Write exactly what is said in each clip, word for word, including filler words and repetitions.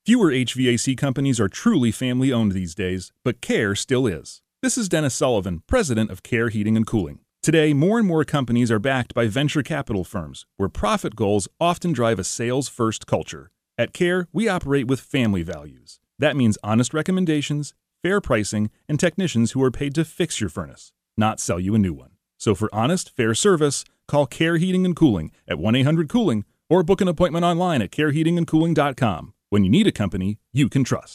Fewer H V A C companies are truly family-owned these days, but CARE still is. This is Dennis Sullivan, president of CARE Heating and Cooling. Today, more and more companies are backed by venture capital firms, where profit goals often drive a sales-first culture. At CARE, we operate with family values. That means honest recommendations, fair pricing, and technicians who are paid to fix your furnace, not sell you a new one. So for honest, fair service, call CARE Heating and Cooling at one eight hundred cooling or book an appointment online at care heating and cooling dot com. When you need a company you can trust.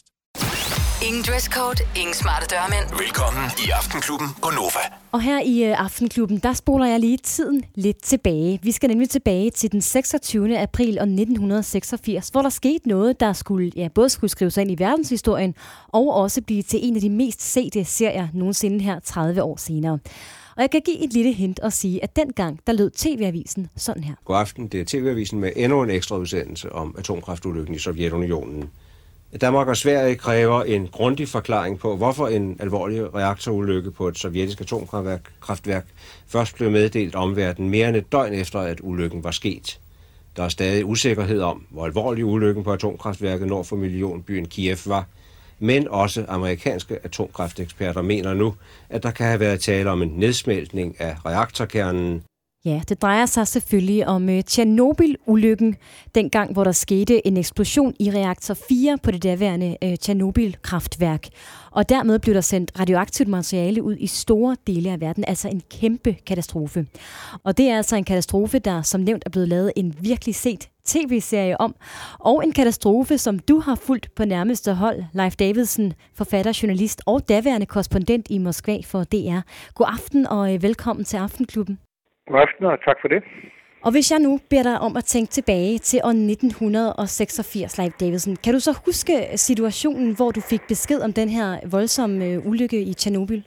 Ingen dresscode, ingen smarte dørmænd. Velkommen i Aftenklubben på Nova. Og her i uh, Aftenklubben, der spoler jeg lige tiden lidt tilbage. Vi skal nemlig tilbage til den seksogtyvende april nitten seksogfirs, hvor der skete noget, der skulle, ja, både skulle skrive sig ind i verdenshistorien, og også blive til en af de mest sete serier nogensinde her tredive år senere. Og jeg kan give et lille hint og sige, at dengang, der lød T V-avisen sådan her. God aften, det er T V-avisen med endnu en ekstra udsendelse om atomkraftulykken i Sovjetunionen. Danmark og Sverige kræver en grundig forklaring på, hvorfor en alvorlig reaktorulykke på et sovjetisk atomkraftværk først blev meddelt omverdenen mere end et døgn efter, at ulykken var sket. Der er stadig usikkerhed om, hvor alvorlig ulykken på atomkraftværket nord for millionbyen Kiev var, men også amerikanske atomkrafteksperter mener nu, at der kan have været tale om en nedsmeltning af reaktorkernen. Ja, det drejer sig selvfølgelig om uh, Tjernobyl-ulykken, dengang hvor der skete en eksplosion i reaktor fire på det daværende uh, Tjernobyl-kraftværk. Og dermed blev der sendt radioaktivt materiale ud i store dele af verden, altså en kæmpe katastrofe. Og det er altså en katastrofe, der som nævnt er blevet lavet en virkelig set tv-serie om, og en katastrofe, som du har fulgt på nærmeste hold, Leif Davidsen, forfatter, journalist og daværende korrespondent i Moskva for D R. God aften og uh, velkommen til Aftenklubben. God aften, og tak for det. Og hvis jeg nu beder dig om at tænke tilbage til år nitten seksogfirs, Leif Davidsen, kan du så huske situationen, hvor du fik besked om den her voldsomme øh, ulykke i Tjernobyl?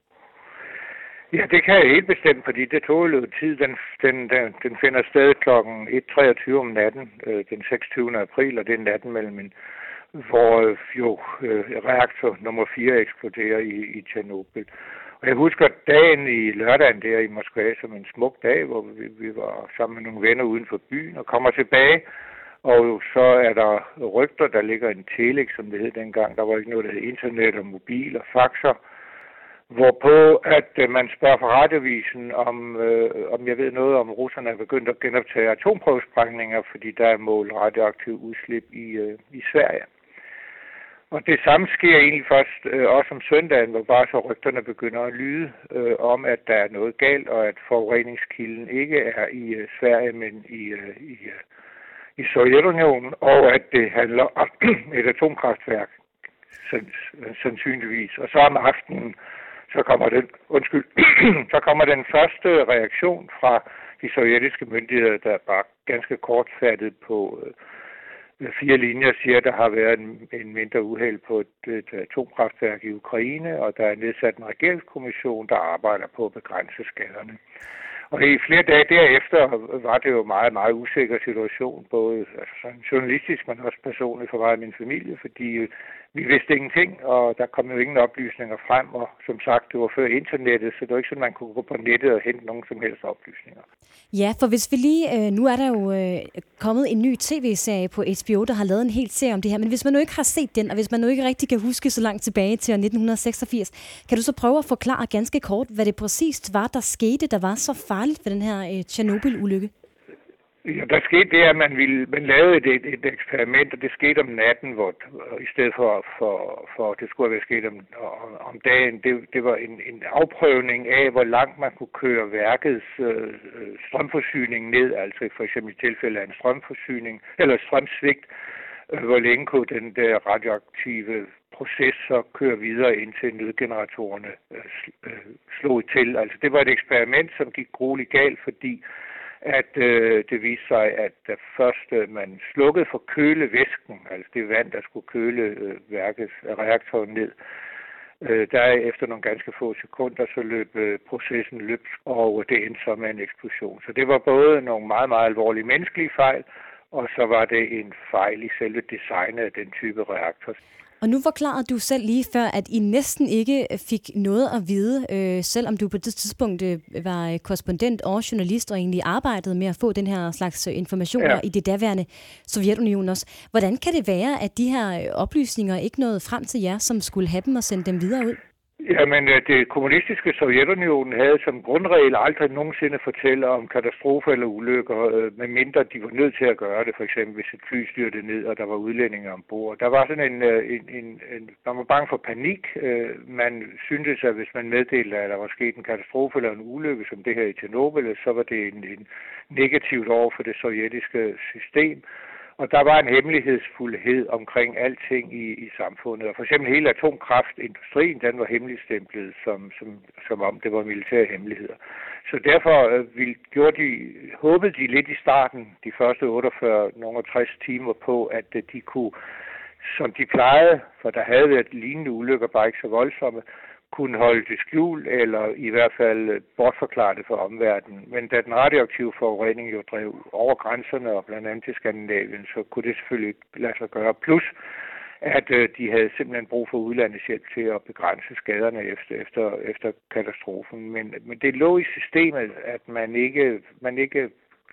Ja, det kan jeg helt bestemt, fordi det tog jo tid. Den, den, den, den finder sted klokken et treogtyve om natten, øh, den seksogtyvende april, og det er natten mellem en, hvor øh, jo øh, reaktor nummer fire eksploderer i, i Tjernobyl. Og jeg husker dagen i lørdagen der i Moskva som en smuk dag, hvor vi, vi var sammen med nogle venner uden for byen og kommer tilbage. Og så er der rygter, der ligger en telex, som det hed dengang. Der var ikke noget, der hed internet og mobil og faxer. Hvorpå at øh, man spørger fra radiovisen, om, øh, om jeg ved noget om, russerne er begyndt at genoptage atomprøvesprængninger, fordi der er målt radioaktiv udslip i, øh, i Sverige. Og det samme sker egentlig først øh, også om søndagen, hvor bare så rygterne begynder at lyde øh, om, at der er noget galt, og at forureningskilden ikke er i øh, Sverige, men i, øh, i, øh, i Sovjetunionen, og at det handler om et atomkraftværk, sandsynligvis. Og så om aftenen, så kommer den, undskyld, så kommer den første reaktion fra de sovjetiske myndigheder, der er bare ganske kortfattet på øh, fire linjer, siger, at der har været en, en mindre uheld på et, et atomkraftværk i Ukraine, og der er nedsat en regeringskommission, der arbejder på at begrænse skaderne. Og i flere dage derefter var det jo en meget, meget usikker situation, både altså sådan journalistisk, men også personligt for mig og min familie, fordi vi vidste ingenting, og der kom jo ingen oplysninger frem, og som sagt, det var før internettet, så det var ikke sådan, man kunne gå på nettet og hente nogen som helst oplysninger. Ja, for hvis vi lige, øh, nu er der jo øh, kommet en ny tv-serie på H B O, der har lavet en hel serie om det her, men hvis man nu ikke har set den, og hvis man nu ikke rigtig kan huske så langt tilbage til nitten seksogfirs, kan du så prøve at forklare ganske kort, hvad det præcist var, der skete, der var så farligt ved den her øh, Tjernobyl-ulykke? Ja, der skete det, at man, ville, man lavede et, et, et eksperiment, og det skete om natten, hvor i stedet for, for, for det skulle have sket om, om dagen, det, det var en, en afprøvning af, hvor langt man kunne køre værkets øh, strømforsyning ned, altså for eksempel i tilfælde af en strømforsyning, eller strømsvigt, øh, hvor længe kunne den der radioaktive proces så køre videre indtil nødgeneratorerne øh, slog til. Altså det var et eksperiment, som gik grueligt galt, fordi at øh, det viste sig, at da først øh, man slukkede for kølevæsken, altså det vand, der skulle køle øh, værkets reaktoren ned, øh, der efter nogle ganske få sekunder, så løb øh, processen løbsk, og det endte så med en eksplosion. Så det var både nogle meget, meget alvorlige menneskelige fejl, og så var det en fejl i selve designet af den type reaktor. Og nu forklarede du selv lige før, at I næsten ikke fik noget at vide, øh, selvom du på det tidspunkt øh, var korrespondent og journalist og egentlig arbejdede med at få den her slags informationer ja. i det daværende Sovjetunionen også. Hvordan kan det være, at de her oplysninger ikke nåede frem til jer, som skulle have dem og sende dem videre ud? Jamen, det kommunistiske Sovjetunionen havde som grundregel aldrig nogensinde fortælle om katastrofer eller ulykker, medmindre de var nødt til at gøre det, for eksempel hvis et fly styrtede ned, og der var udlændinge ombord. Der var sådan en, en, en, en man var bange for panik. Man syntes, at hvis man meddelte, at der var sket en katastrofe eller en ulykke, som det her i Tjernobyl, så var det en, en negativt over for det sovjetiske system. Og der var en hemmelighedsfuldhed omkring alting i, i samfundet. Og for eksempel hele atomkraftindustrien, den var hemmeligstemplet, som, som, som om det var militære hemmeligheder. Så derfor øh, ville, gjorde de, håbede de lidt i starten, de første otteogfyrre, nogle tres timer på, at øh, de kunne, som de plejede, for der havde været lignende ulykker, bare ikke så voldsomme, kunne holde det skjult, eller i hvert fald bortforklare det for omverdenen. Men da den radioaktive forurening jo drev over grænserne, og blandt andet til Skandinavien, så kunne det selvfølgelig ikke lade sig gøre. Plus, at øh, de havde simpelthen brug for udlandets hjælp til at begrænse skaderne efter, efter, efter katastrofen. Men, men det lå i systemet, at man ikke, man ikke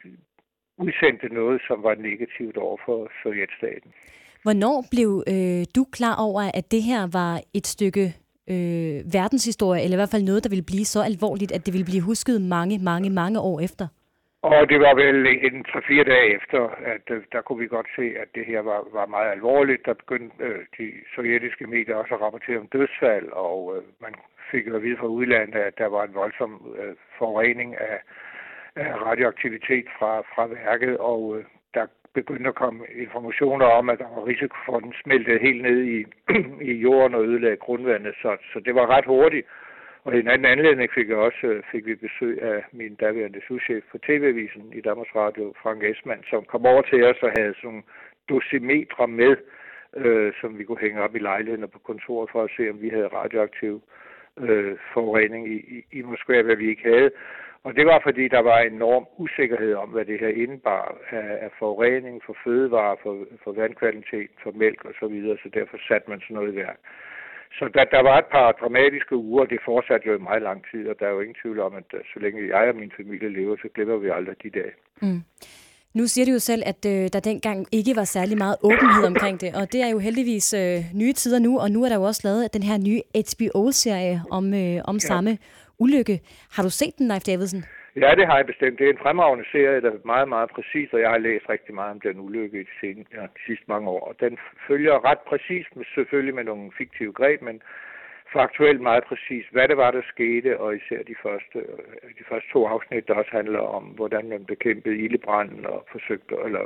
udsendte noget, som var negativt over for Sovjetstaten. Hvornår blev øh, du klar over, at det her var et stykke Øh, verdenshistorie, eller i hvert fald noget, der ville blive så alvorligt, at det ville blive husket mange, mange, mange år efter? Og det var vel en tre fire dage efter, at øh, der kunne vi godt se, at det her var, var meget alvorligt. Der begyndte øh, de sovjetiske medier også at rapportere om dødsfald, og øh, man fik jo at vide fra udlandet, at der var en voldsom øh, forurening af, af radioaktivitet fra, fra værket, og øh, der begyndte at komme informationer om, at der var risiko for, at den smeltede helt ned i, i jorden og ødelagde grundvandet. Så, så det var ret hurtigt. Og i en anden anledning fik, jeg også, fik vi besøg af min daværende souschef på T V-avisen i Danmarks Radio, Frank Esmann, som kom over til os og havde sådan nogle dosimetre med, øh, som vi kunne hænge op i lejligheden og på kontoret for at se, om vi havde radioaktiv øh, forurening i, i, i Moskva, hvad vi ikke havde. Og det var, fordi der var en enorm usikkerhed om, hvad det her indebar af, af forurening for fødevarer, for, for vandkvalitet, for mælk og så videre, så derfor satte man sådan noget i værk. Så der, der var et par dramatiske uger, det fortsatte jo i meget lang tid, og der er jo ingen tvivl om, at så længe jeg og min familie lever, så glemmer vi aldrig de dage. Mm. Nu siger du jo selv, at øh, der dengang ikke var særlig meget åbenhed omkring det, og det er jo heldigvis øh, nye tider nu, og nu er der jo også lavet den her nye H B O-serie om, øh, om ja. samme ulykke. Har du set den, Leif Davidsen? Ja, det har jeg bestemt. Det er en fremragende serie, der er meget, meget præcis, og jeg har læst rigtig meget om den ulykke i de, sen, ja, de sidste mange år. Og den følger ret præcis, med, selvfølgelig med nogle fiktive greb, men faktuelt meget præcis, hvad det var, der skete, og især de første, de første to afsnit, der også handler om, hvordan man bekæmpede ildebranden og forsøgte, eller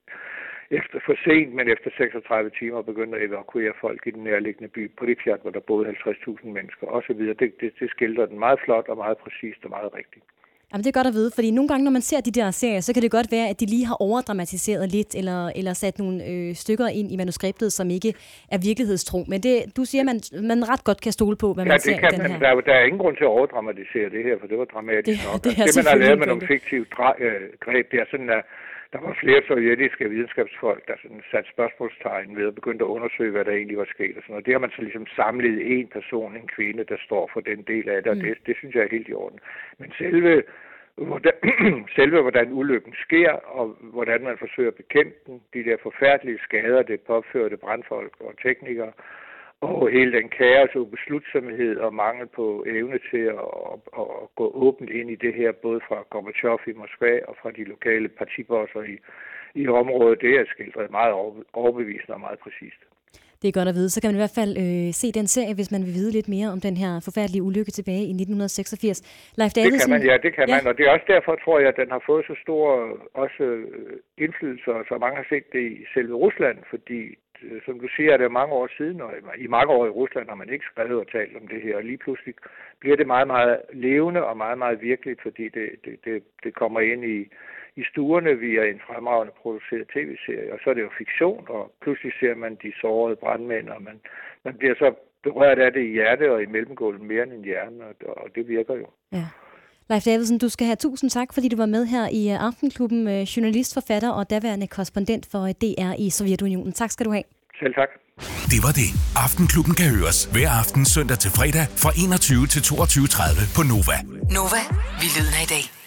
efter for sent, men efter seksogtredive timer begyndte at evakuere folk i den nærliggende by Pripyat, hvor der boede halvtreds tusind mennesker osv. Det, det, det skildrer den meget flot og meget præcist og meget rigtigt. Jamen, det er godt at vide, fordi nogle gange, når man ser de der serier, så kan det godt være, at de lige har overdramatiseret lidt, eller, eller sat nogle øh, stykker ind i manuskriptet, som ikke er virkelighedstro. Men det, du siger, at man, man ret godt kan stole på, hvad ja, man det ser kan i den man, her. Der, der er ingen grund til at overdramatisere det her, for det var dramatisk det, nok. Det, det man har lavet med nogle fiktive dra- øh, greb, det er sådan, at der var flere sovjetiske videnskabsfolk, der sådan satte spørgsmålstegn ved at begynde at undersøge, hvad der egentlig var sket. Og sådan noget. Det har man så ligesom samlet en person, en kvinde, der står for den del af det, og mm. det, det synes jeg er helt i orden. Men selve Hvordan, selve hvordan ulykken sker, og hvordan man forsøger at bekæmpe den, de der forfærdelige skader, det påførte brandfolk og teknikere, og hele den kaos og beslutsomhed og mangel på evne til at, at, at, at gå åbent ind i det her, både fra Gorbachev i Moskva og fra de lokale partibosser i, i området, det er skildret meget overbevisende og meget præcist. Det er godt at vide. Så kan man i hvert fald øh, se den serie, hvis man vil vide lidt mere om den her forfærdelige ulykke tilbage i nitten seksogfirs. Leif Davidsen. Det kan man, ja, det kan ja. man. Og det er også derfor, tror jeg, at den har fået så stor også indflydelse, så mange har set det i selve Rusland, fordi, som du siger, er det mange år siden, og i mange år i Rusland har man ikke skrevet og talt om det her, og lige pludselig bliver det meget, meget levende og meget, meget virkeligt, fordi det, det, det, det kommer ind i i stuerne via en fremragende produceret tv-serie, og så er det jo fiktion, og pludselig ser man de sårede brandmænd, og man, man bliver så berørt af det i hjertet og i mellemgulvet mere end i hjernen, og, og det virker jo. Ja. Leif Davidsen, du skal have tusind tak, fordi du var med her i Aftenklubben, journalist, forfatter og daværende korrespondent for D R i Sovjetunionen. Tak skal du have. Selv tak. Det var det. Aftenklubben kan høres hver aften søndag til fredag fra enogtyve til toogtyve tredive på Nova. Nova, vi lyder i dag.